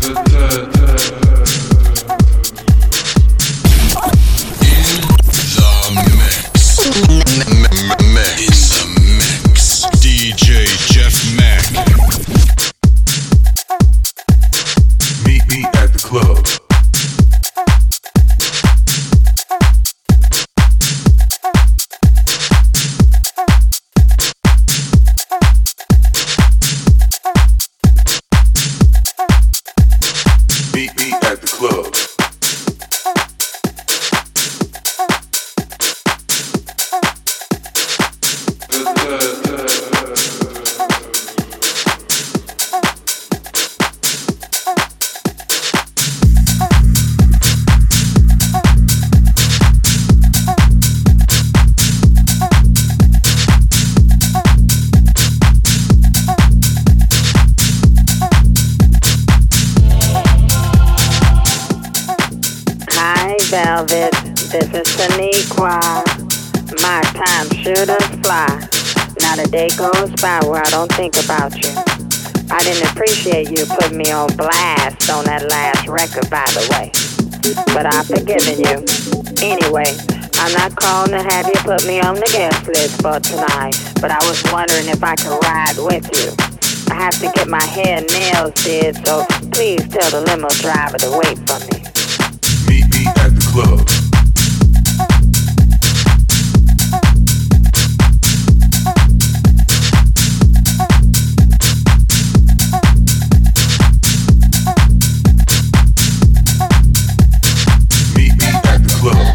Velvet, this is Shaniqua. My time sure does fly. Not a day goes by where I don't think about you. I didn't appreciate you putting me on blast on that last record, by the way. But I've forgiven you. Anyway, I'm not calling to have you put me on the guest list for tonight, but I was wondering if I could ride with you. I have to get my hair and nails did, so please tell the limo driver to wait for me. Meet me at the club. Meet me at the club.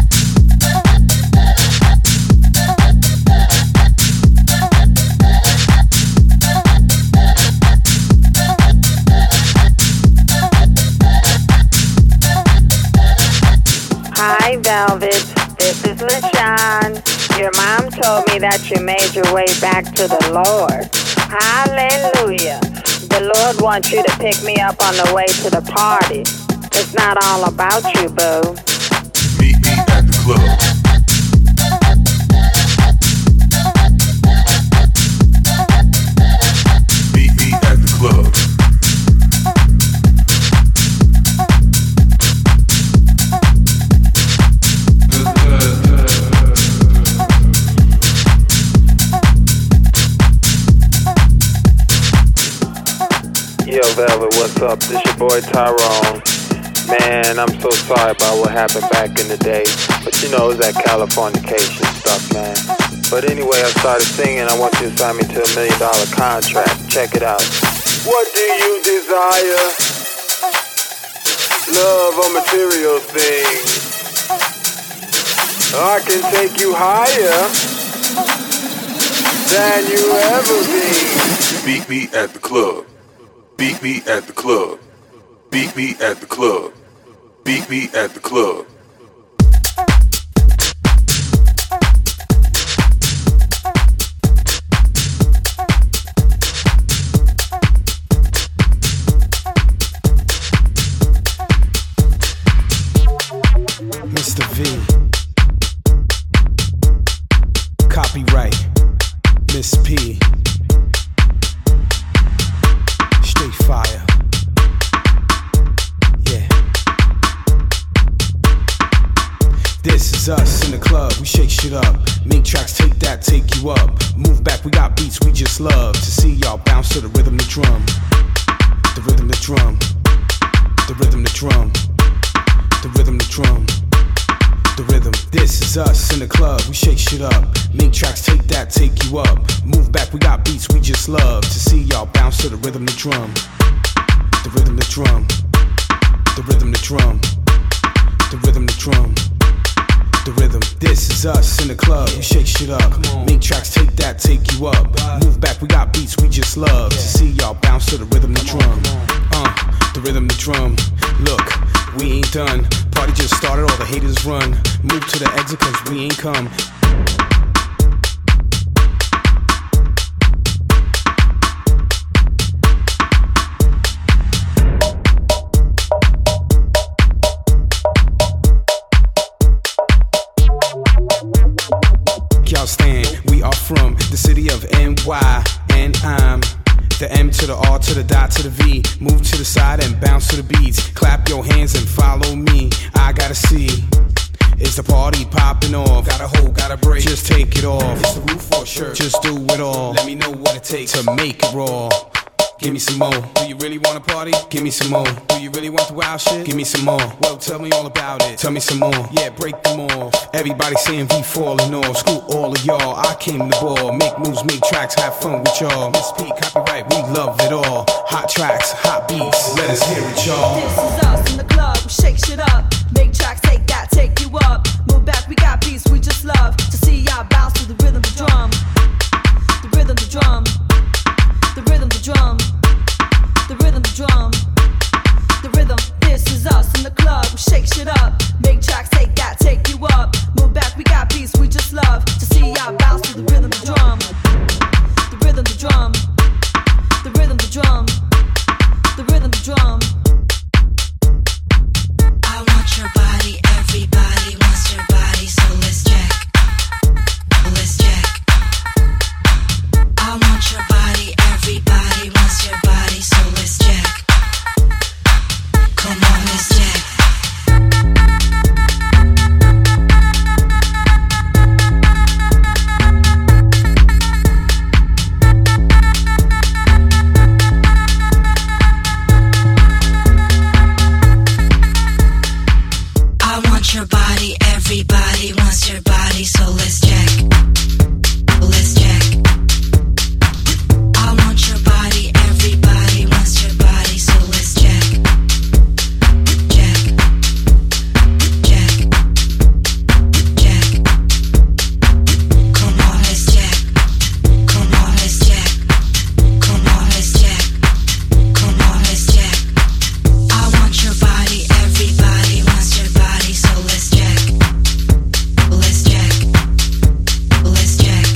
Hi, Velvet. This is LaShawn. Your mom told me that you made your way back to the Lord. Hallelujah. The Lord wants you to pick me up on the way to the party. It's not all about you, boo. Meet me at the club. Meet me at the club. Yo, Velvet, what's up? This your boy Tyrone. Man, I'm so sorry about what happened back in the day. But you know, it was that Californication stuff, man. But anyway, I started singing. I want you to sign me to $1 million contract. Check it out. What do you desire? Love or material things? I can take you higher than you ever been. Beat me at the club. Beat me at the club. Beat me at the club. Beat me at the club. Mr. V. Copyright Miss P. Straight fire. Yeah. This is us in the club, we shake shit up. Make tracks, take that, take you up. Move back, we got beats we just love. To see y'all bounce to the rhythm, the drum. The rhythm, the drum. The rhythm, the drum. The rhythm, the drum. The rhythm. This is us in the club, we shake shit up. Make tracks, take that, take you up. Move back, we got beats we just love. To see y'all bounce to the rhythm, the drum. The rhythm, the drum. The rhythm, the drum. The rhythm, the drum. The rhythm. This is us in the club, we shake shit up. Make tracks, take that, take you up. Move back, we got beats we just love. To see y'all bounce to the rhythm, the drum. The rhythm, the drum. Look, we ain't done. Party just started, all the haters run. Move to the exit cause we ain't come. Y'all stand, we are from the city of NY, and I'm The M to the R to the dot to the V. Move to the side and bounce to the beats. Clap your hands and follow me. I gotta see. Is the party popping off? Got a hold, got a break. Just take it off. It's the roof or shirt. Just do it all. Let me know what it takes to make it raw. Give me some more. Do you really wanna party? Give me some more. Do you really want the wild shit? Give me some more. Well, tell me all about it. Tell me some more. Yeah, break them off. Everybody saying we falling off. Screw all of y'all. I came to ball. Make moves, make tracks, have fun with y'all. Miss P, copyright, we love it all. Hot tracks, hot beats. Let us hear it, y'all. This is us in the club. We shake shit up. Make tracks, take that, take you up. Move back, we got beats. We just love to see y'all bounce to the rhythm, the drum. The rhythm, the drum. The rhythm, the drum. The rhythm, the drum. The rhythm, this is us in the club. We shake shit up. Make tracks, take that, take you up. Move back, we got beats, we just love to see y'all bounce to the rhythm, the drum. The rhythm, the drum. The rhythm, the drum. The rhythm, the drum. I want your body, everybody wants your body, so let's check. Let's check. I want your body, everybody wants your body, so let's check. Come on, let's check. I want your body, everybody wants your body, so let's check. Let's check. I want your body, everybody wants your body, so let's check. Check. Check. Check. Come on, let's check. Come on, let's check. Come on, let's check. Come on, let's check. I want your body, everybody wants your body, so let's check. Let's check. Let's check.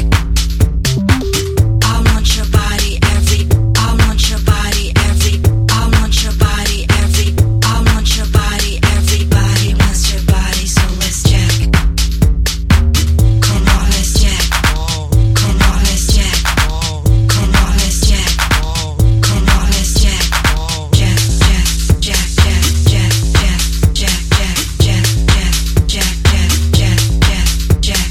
I want your body, I want your body, I want your body, I want your body, everybody wants your body, so let's check. Come on, let's check. Come on, let's check. Come on, let's check. Come on, let's check. Check, check, check, check, check, check, check, check, check, check, check,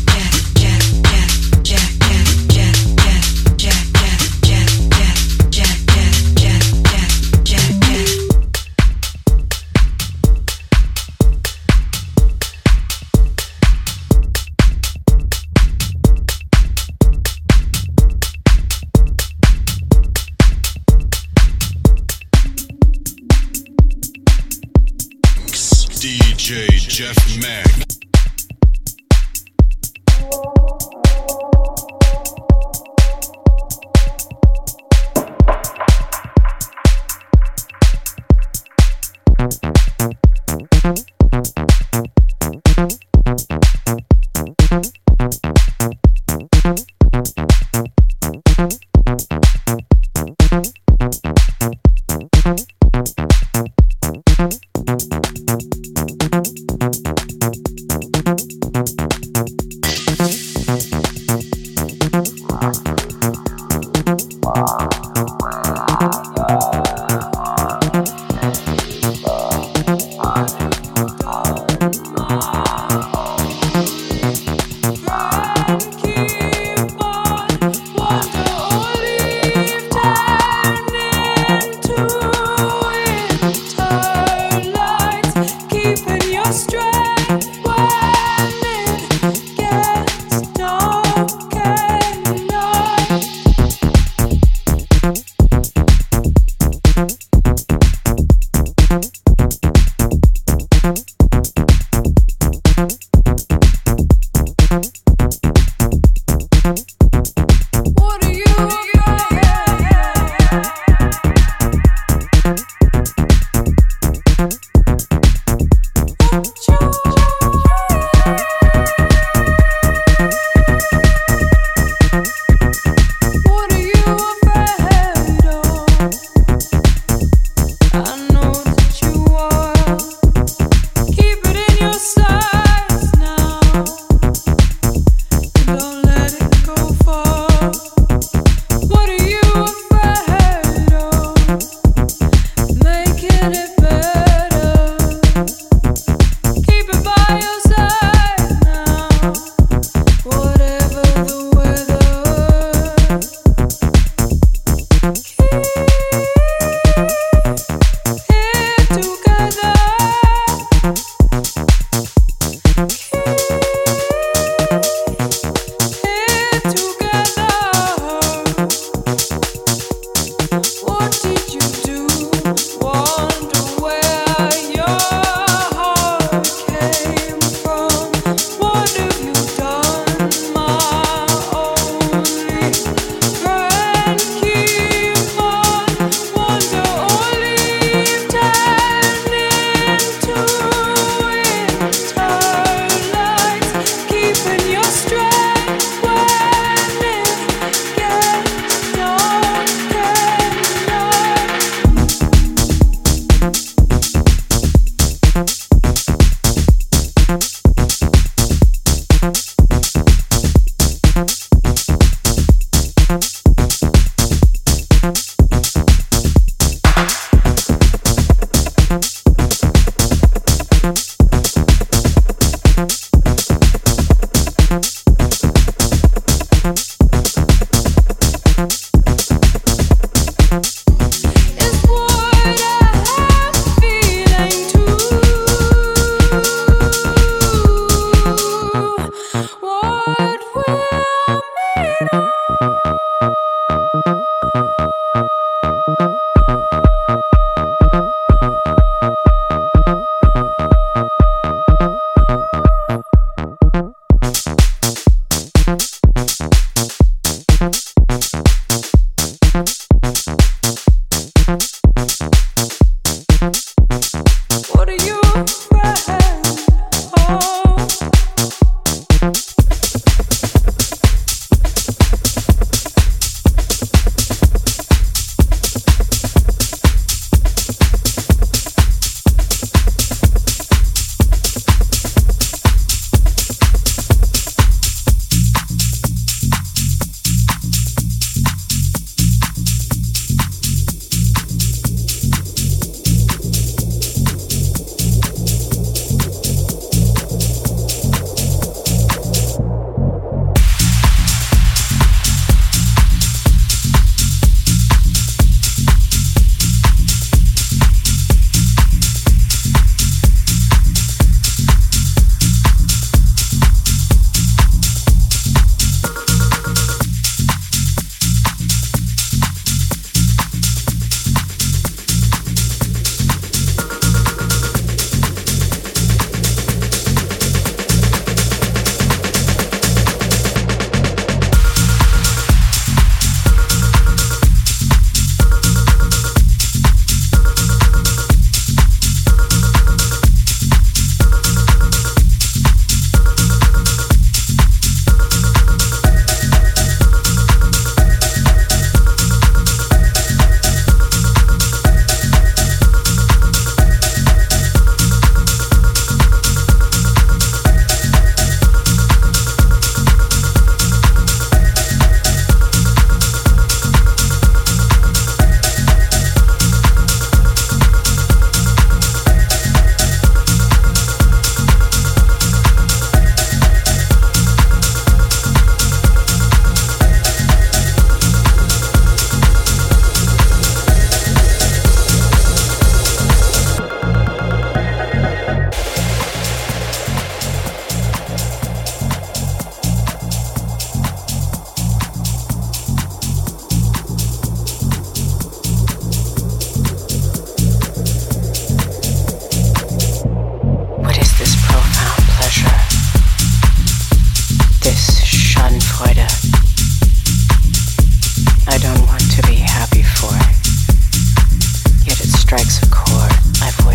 DJ Jeff Mack.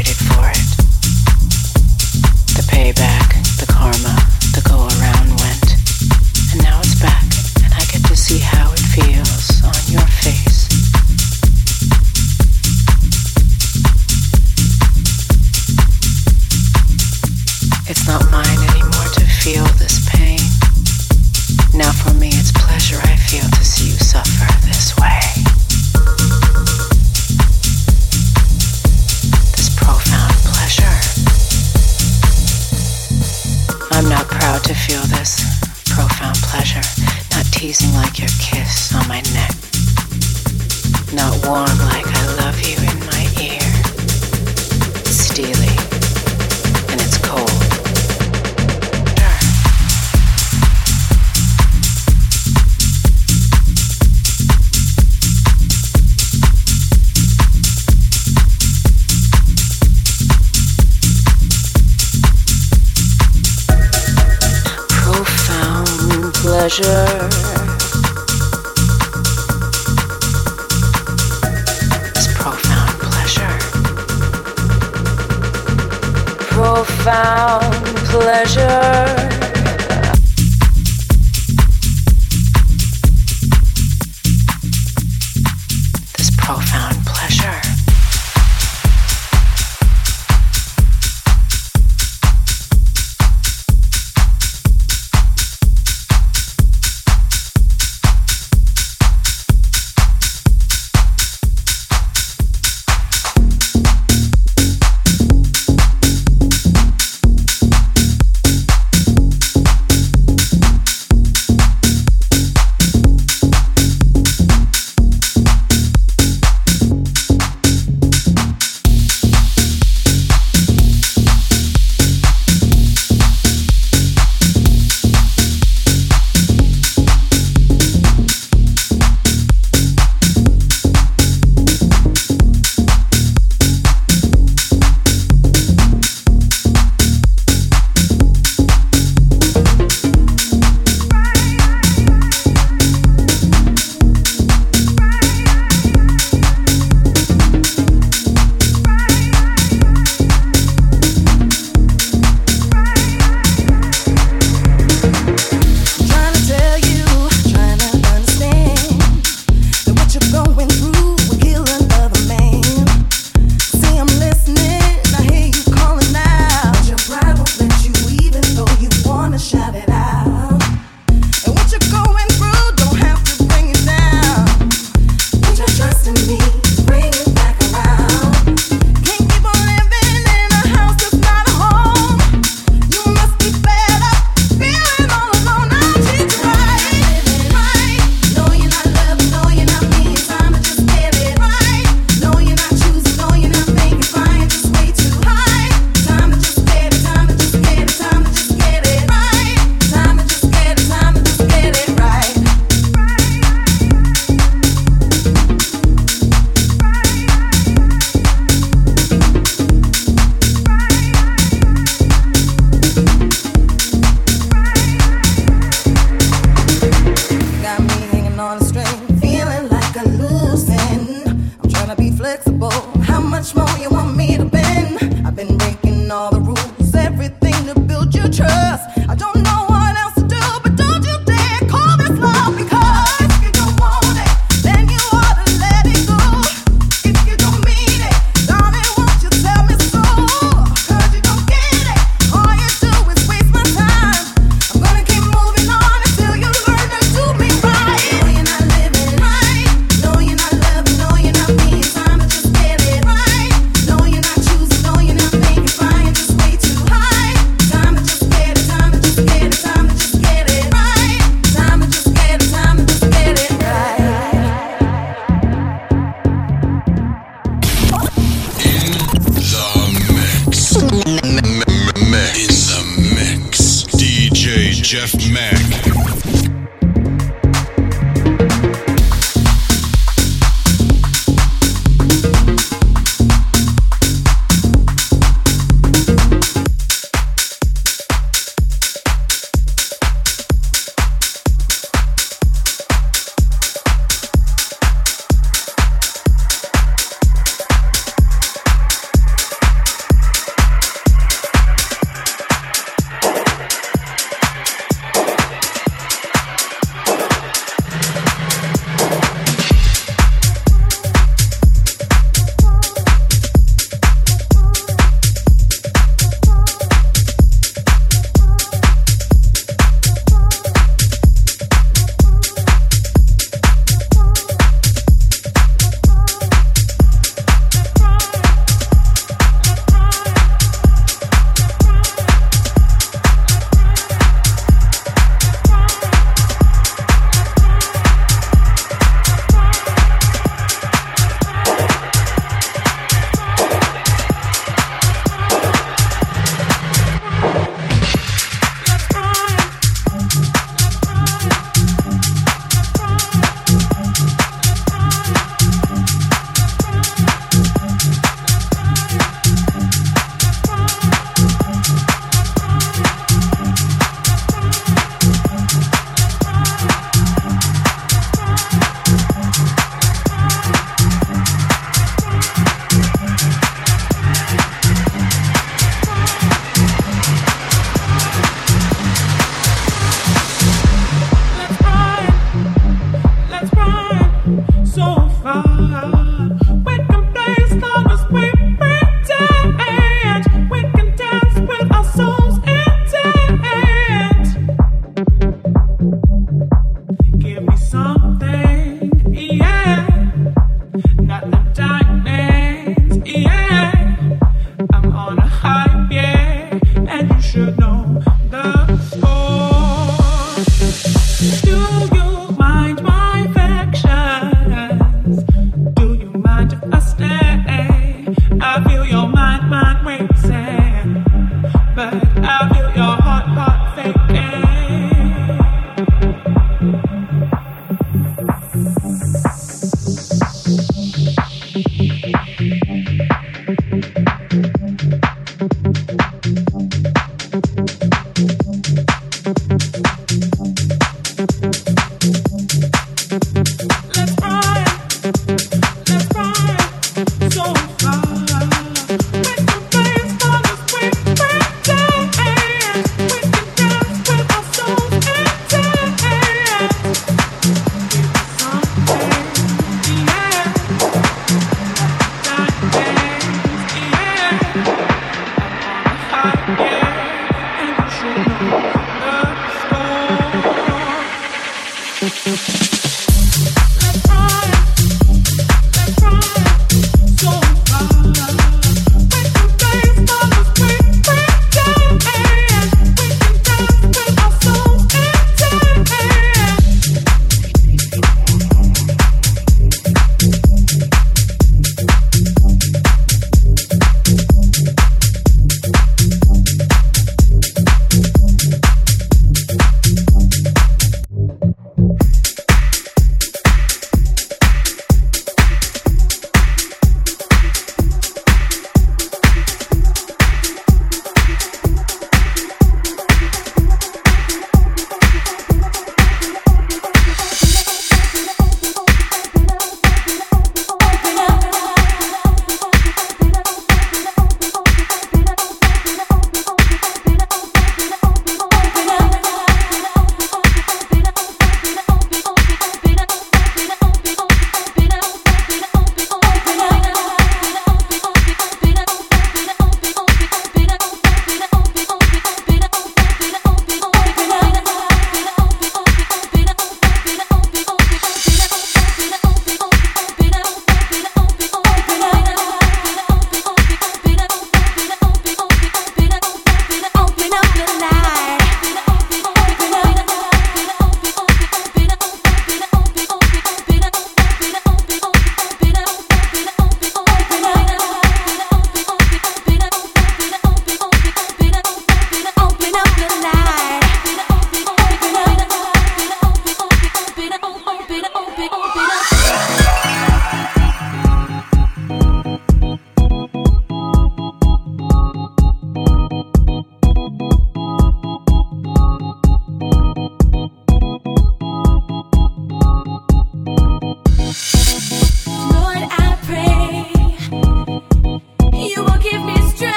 waited for it. The payback, the karma, the go around went. And now it's back, and I get to see how it feels on your face. It's not mine anymore to feel this pain. Now for me it's pleasure I feel to see you suffer this way. This profound pleasure. I'm not proud to feel this profound pleasure. Not teasing like your kiss on my neck. Not warm like I love you in my ear. It's steely and it's cold. Pleasure. This profound pleasure. Profound pleasure. This profound pleasure. Jeff Mack. I'm on a high, yeah, and you should know the score. Do you mind my affections? Do you mind if I stay? I feel your mind racing, but I feel your heart faking.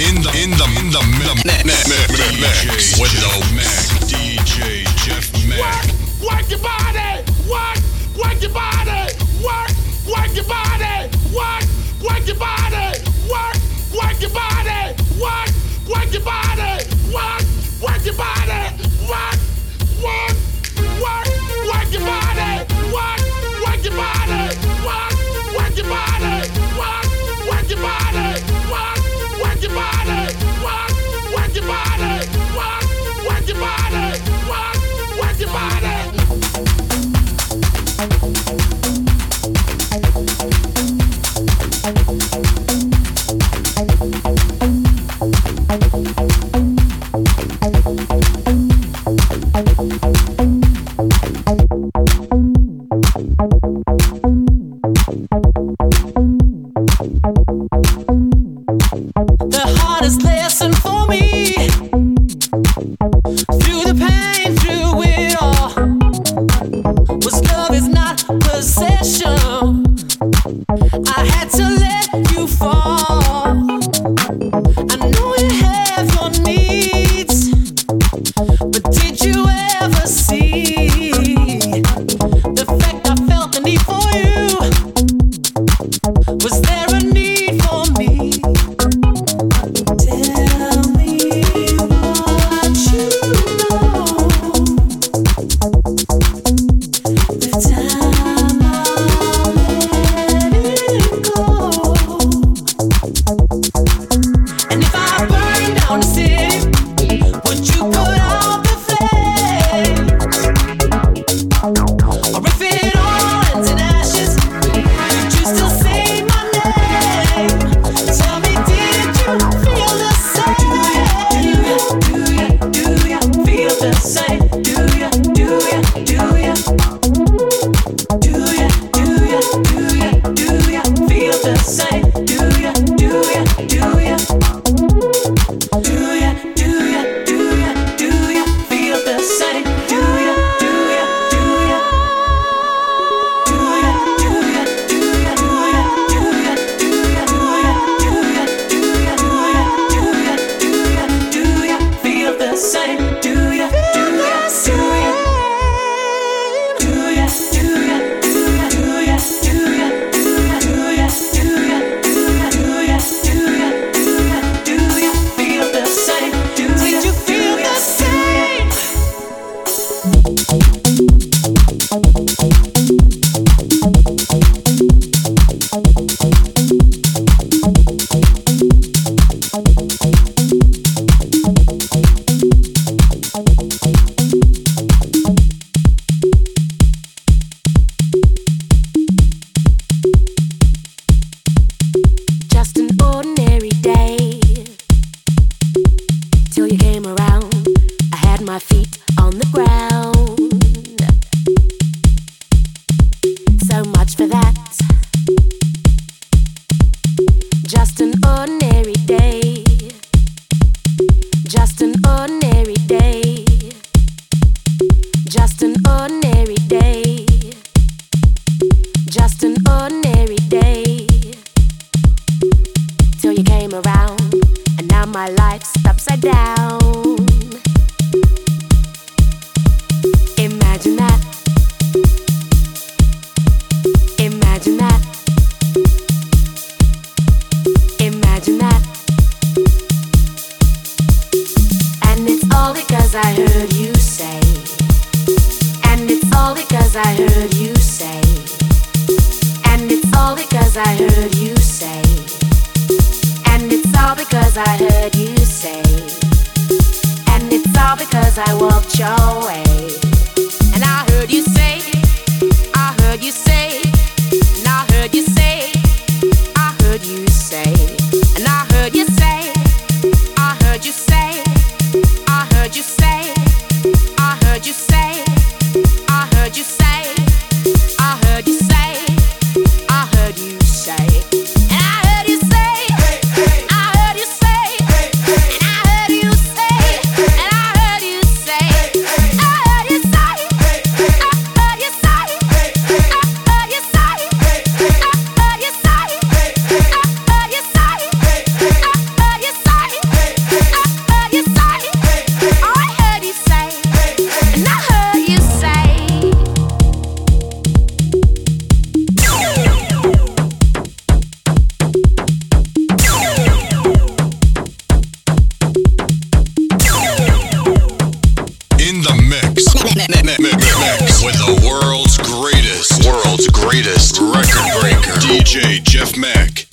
mix with the Mac, DJ Jeff Mac. Work your body, work your body, work your body, work your body, work your body, work your body, work your body, work your body, work your body, work your body, work your body, work your body, work your body, work your body, work your body, work your body. The hardest lesson for me, through the pain, through it all, was love is not possession. I had to let you fall. I know you have your needs, but did you ever see the fact I felt the need for you? Was there a need for me? Tell me what you know. With time I'll let it go. And if I burn down the city, would you put out the flames? Or if it all ends in ashes, would you still say my name? Tell me, did you feel the same? Do you feel the same? Do you feel the same? Just an ordinary day, till you came around. I had my feet on the ground. So much for that. Just an ordinary day. Just an ordinary day. Just an ordinary day. Just an ordinary day. Till you came around, and now my life's upside down. Imagine that. Imagine that. Imagine that. And it's all because I heard you say. And it's all because I heard you say. And it's all because I heard you say. And it's all because I heard you say. And it's all because I walked your way. And I heard you say, I heard you say, and I heard you say, I heard you say, and I heard you say, I heard you say, I heard you say, I heard you say, I heard you say, I heard you say, I heard you say, and I heard you say, I heard you say, and I heard you say, and I heard you say. Mac.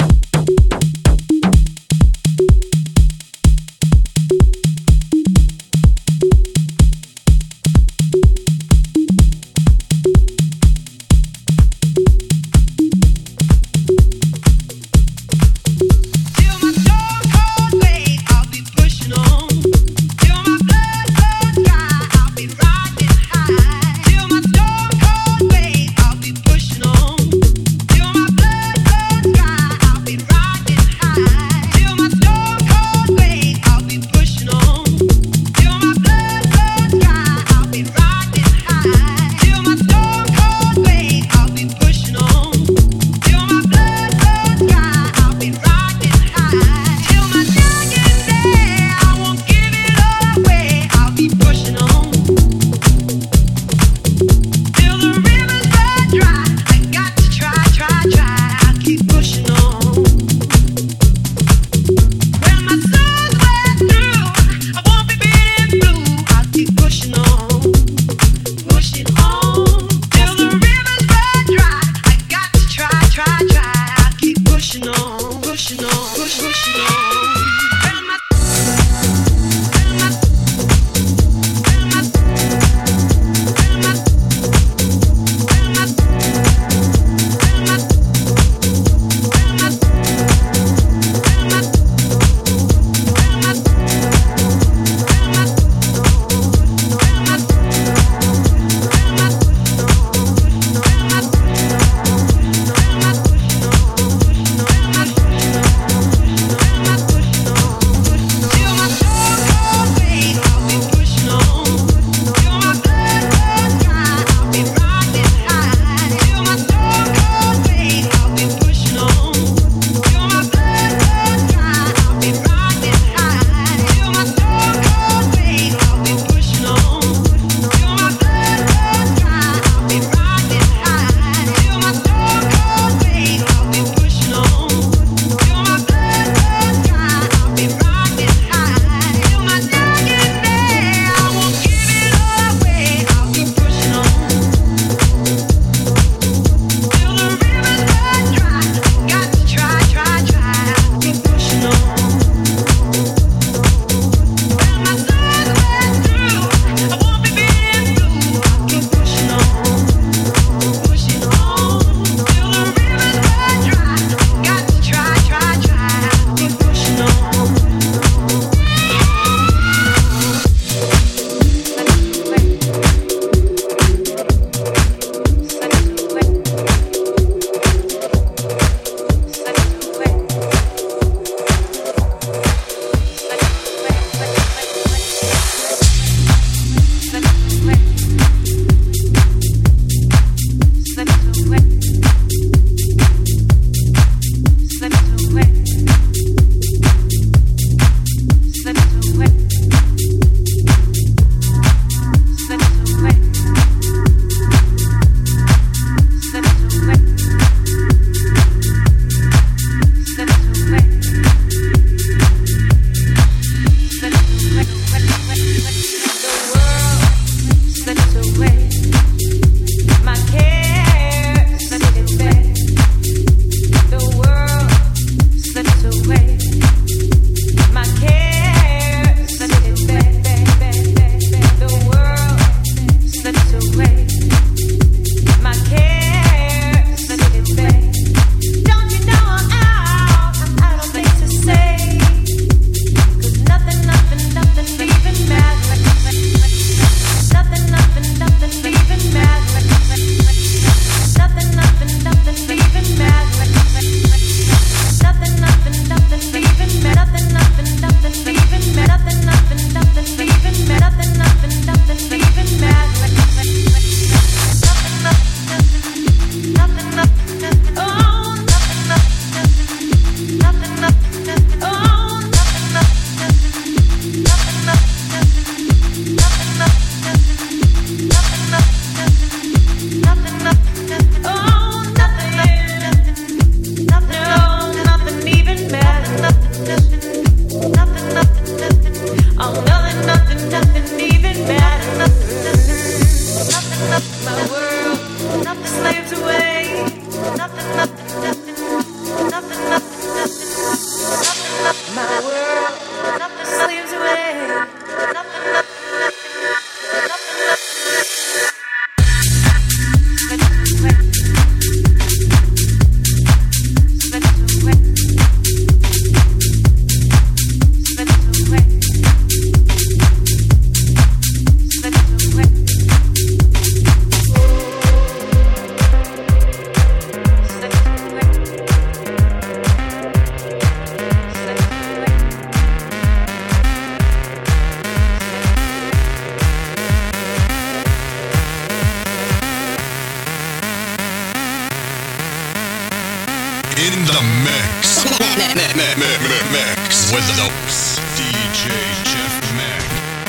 Mix with the DJ Jeff Mack.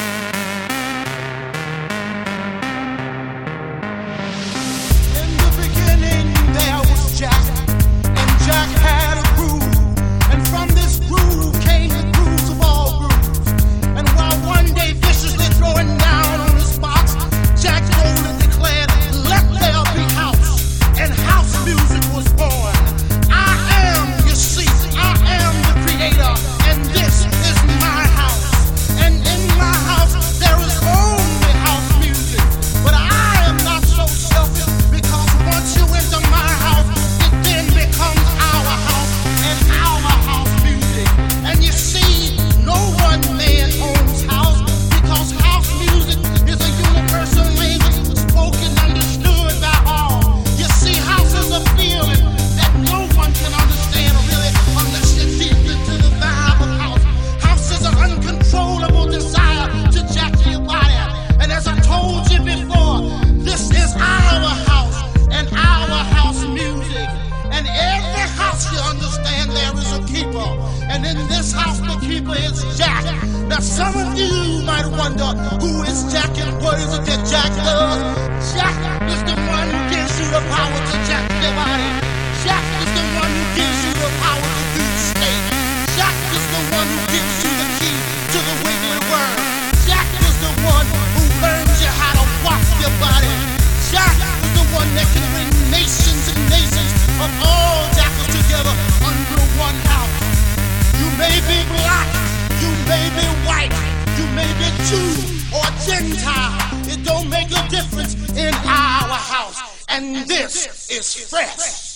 In the beginning there was Jack, and Jack had a groove, and from this groove came the grooves of all grooves. And while one day viciously throwing down on his box, Jack boldly declared, "Let there be house," and house music was born. I am, you see, I am the creator, and this is my house. And in my house there is only house music. But I am not so selfish, because once you enter my house, it then becomes our house and our house music. And you see, no one man owns house, because house music is a universal language spoken, understood by all. You see, house is a feeling that no one can understand really unless you're deep into the vibe of house. House is an uncontrollable desire to jack your body. And as I told you before, this is our house and our house music. And every house, you understand, there is a keeper. And in this house, the keeper is Jack. Now some of you might wonder, who is Jack and what is it that Jack does? Jack is the one who gives you the power to jack your body. Jack is the one who gives you the power to do state. Jack is the one who gives you the key to the wiggly worm. Jack is the one who learns you how to walk your body. Jack is the one that can bring nations and nations of all jackals together under one house. You may be black, you may be white, you may be Jew or Gentile. It don't make a difference in our house. And this is fresh.